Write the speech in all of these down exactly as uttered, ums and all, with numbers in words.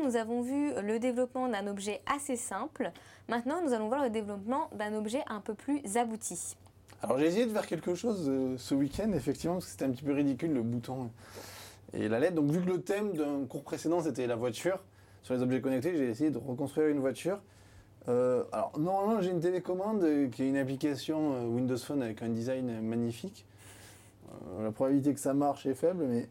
nous avons vu le développement d'un objet assez simple. Maintenant, nous allons voir le développement d'un objet un peu plus abouti. Alors j'ai essayé de faire quelque chose euh, ce week-end, effectivement, parce que c'était un petit peu ridicule le bouton et la L E D. Donc vu que le thème d'un cours précédent c'était la voiture, sur les objets connectés, j'ai essayé de reconstruire une voiture. Euh, alors normalement j'ai une télécommande euh, qui est une application euh, Windows Phone avec un design magnifique. Euh, la probabilité que ça marche est faible, mais...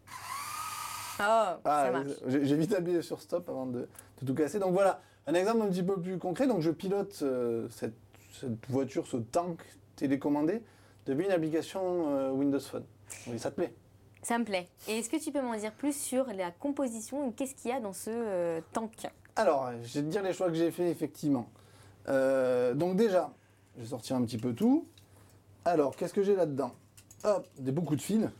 Oh, ah, ça marche. J'ai, j'ai vite appuyé sur stop avant de, de tout casser. Donc voilà, un exemple un petit peu plus concret. Donc je pilote euh, cette, cette voiture, ce tank télécommandé depuis une application euh, Windows Phone. Oui, ça te plaît? Ça me plaît. Et est-ce que tu peux m'en dire plus sur la composition? Qu'est-ce qu'il y a dans ce euh, tank? Alors, je vais te dire les choix que j'ai fait effectivement. Euh, donc déjà, je vais sortir un petit peu tout. Alors, qu'est-ce que j'ai là-dedans? Hop, des beaucoup de fils.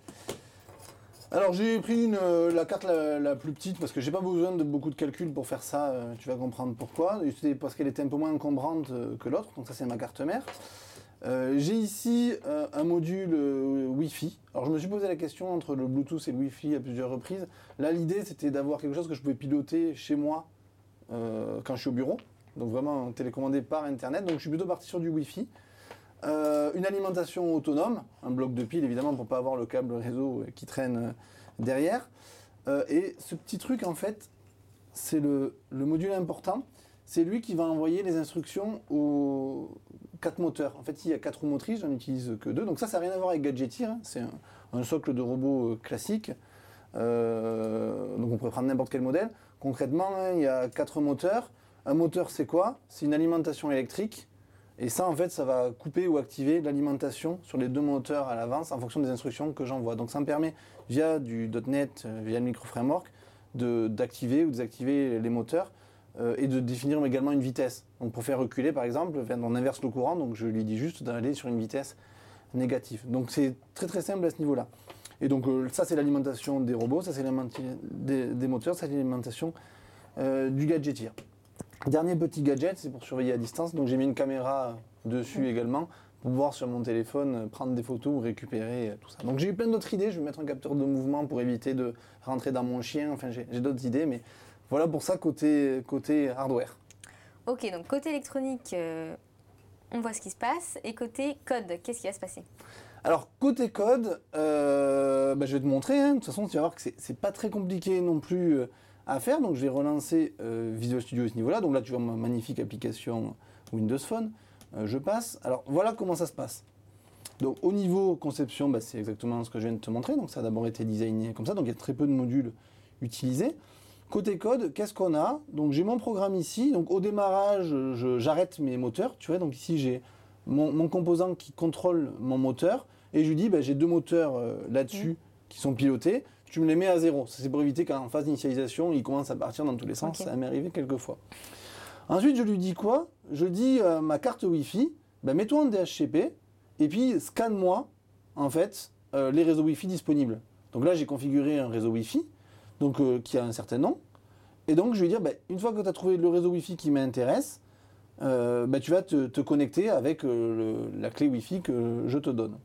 Alors j'ai pris une, euh, la carte la, la plus petite parce que j'ai pas besoin de beaucoup de calculs pour faire ça, euh, tu vas comprendre pourquoi. Et c'est parce qu'elle était un peu moins encombrante euh, que l'autre, donc ça c'est ma carte mère. Euh, j'ai ici euh, un module euh, Wi-Fi. Alors je me suis posé la question entre le Bluetooth et le Wi-Fi à plusieurs reprises. Là l'idée c'était d'avoir quelque chose que je pouvais piloter chez moi euh, quand je suis au bureau. Donc vraiment télécommandé par internet, donc je suis plutôt parti sur du Wi-Fi. Euh, une alimentation autonome, un bloc de pile évidemment pour pas avoir le câble réseau qui traîne euh, derrière. Euh, et ce petit truc en fait, c'est le, le module important, c'est lui qui va envoyer les instructions aux quatre moteurs. En fait, il y a quatre roues motrices, j'en utilise que deux. Donc ça, ça n'a rien à voir avec Gadgeteer, hein. C'est un, un socle de robot euh, classique. Euh, donc on pourrait prendre n'importe quel modèle. Concrètement, hein, il y a quatre moteurs. Un moteur, c'est quoi? C'est une alimentation électrique. Et ça, en fait, ça va couper ou activer l'alimentation sur les deux moteurs à l'avance en fonction des instructions que j'envoie. Donc ça me permet, via du .NET, via le micro-framework, de, d'activer ou désactiver les moteurs euh, et de définir également une vitesse. Donc pour faire reculer, par exemple, on inverse le courant, donc je lui dis juste d'aller sur une vitesse négative. Donc c'est très très simple à ce niveau-là. Et donc euh, ça, c'est l'alimentation des robots, ça c'est l'alimentation des, des moteurs, ça c'est l'alimentation euh, du Gadgeteer. Dernier petit gadget, c'est pour surveiller à distance. Donc j'ai mis une caméra dessus mmh. également pour pouvoir sur mon téléphone prendre des photos ou récupérer tout ça. Donc j'ai eu plein d'autres idées. Je vais mettre un capteur de mouvement pour éviter de rentrer dans mon chien. Enfin j'ai, j'ai d'autres idées, mais voilà pour ça côté, côté hardware. Ok, donc côté électronique, euh, on voit ce qui se passe. Et côté code, qu'est-ce qui va se passer? Alors côté code, euh, bah, je vais te montrer. Hein. De toute façon, tu vas voir que c'est, c'est pas très compliqué non plus. Euh, à faire, donc je vais relancer euh, Visual Studio à ce niveau-là. Donc là, tu vois ma magnifique application Windows Phone. Euh, je passe. Alors voilà comment ça se passe. Donc au niveau conception, bah, c'est exactement ce que je viens de te montrer. Donc ça a d'abord été designé comme ça. Donc il y a très peu de modules utilisés. Côté code, qu'est-ce qu'on a? Donc j'ai mon programme ici. Donc au démarrage, je, j'arrête mes moteurs. Tu vois, donc ici j'ai mon, mon composant qui contrôle mon moteur et je lui dis, bah, j'ai deux moteurs euh, là-dessus. Mmh. qui sont pilotés, tu me les mets à zéro. Ça, c'est pour éviter qu'en phase d'initialisation, ils commencent à partir dans tous les sens. Okay. Ça m'est arrivé quelques fois. Ensuite, je lui dis quoi? Je dis à euh, ma carte Wi-Fi, ben, mets-toi en D H C P et puis scanne-moi en fait euh, les réseaux Wi-Fi disponibles. Donc là, j'ai configuré un réseau Wi-Fi donc, euh, qui a un certain nom. Et donc, je vais dire, ben, une fois que tu as trouvé le réseau Wi-Fi qui m'intéresse, euh, ben, tu vas te, te connecter avec euh, le, la clé Wi-Fi que je te donne.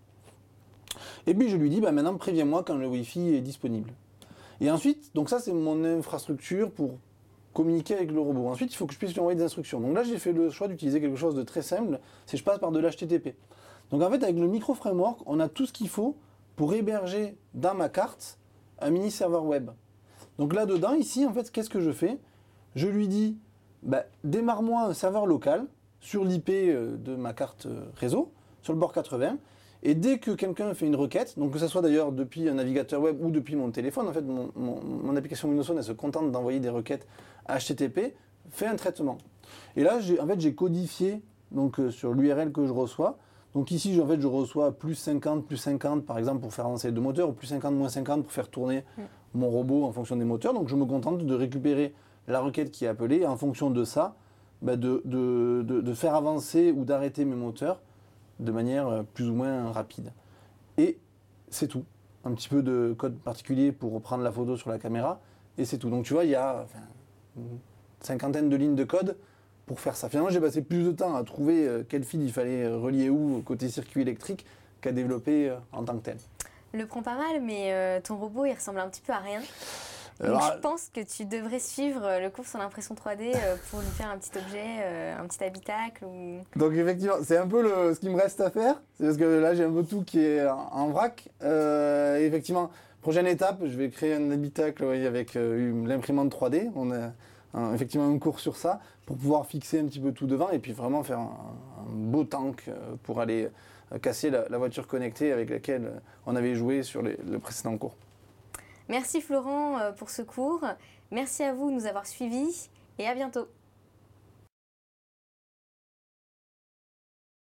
Et puis je lui dis, bah maintenant préviens-moi quand le Wi-Fi est disponible. Et ensuite, donc ça c'est mon infrastructure pour communiquer avec le robot. Ensuite, il faut que je puisse lui envoyer des instructions. Donc là, j'ai fait le choix d'utiliser quelque chose de très simple, c'est je passe par de l'H T T P. Donc en fait, avec le micro-framework, on a tout ce qu'il faut pour héberger dans ma carte un mini-serveur web. Donc là-dedans, ici, en fait, qu'est-ce que je fais? Je lui dis, bah, démarre-moi un serveur local sur l'I P de ma carte réseau, sur le port quatre-vingts. Et dès que quelqu'un fait une requête, donc que ce soit d'ailleurs depuis un navigateur web ou depuis mon téléphone, en fait, mon, mon, mon application Windows Phone, elle se contente d'envoyer des requêtes H T T P, fait un traitement. Et là, j'ai, en fait, j'ai codifié donc, euh, sur l'U R L que je reçois. Donc ici, en fait, je reçois plus cinquante, plus cinquante, par exemple, pour faire avancer les deux moteurs, ou plus cinquante, moins cinquante pour faire tourner mmh. mon robot en fonction des moteurs. Donc je me contente de récupérer la requête qui est appelée, et en fonction de ça, bah, de, de, de, de faire avancer ou d'arrêter mes moteurs de manière plus ou moins rapide. Et c'est tout. Un petit peu de code particulier pour prendre la photo sur la caméra, et c'est tout. Donc tu vois, il y a enfin, une cinquantaine de lignes de code pour faire ça. Finalement, j'ai passé plus de temps à trouver quel fil il fallait relier où, côté circuit électrique, qu'à développer en tant que tel. Le prend pas mal, mais euh, ton robot, il ressemble un petit peu à rien. Donc je pense que tu devrais suivre le cours sur l'impression trois D euh, pour lui faire un petit objet, euh, un petit habitacle. Ou... Donc effectivement, c'est un peu le, ce qui me reste à faire. C'est parce que là, j'ai un peu tout qui est en, en vrac. Euh, et effectivement, prochaine étape, je vais créer un habitacle oui, avec euh, l'imprimante trois D. On a un, effectivement un cours sur ça pour pouvoir fixer un petit peu tout devant et puis vraiment faire un, un beau tank euh, pour aller euh, casser la, la voiture connectée avec laquelle on avait joué sur les, le précédent cours. Merci Florent pour ce cours. Merci à vous de nous avoir suivis et à bientôt.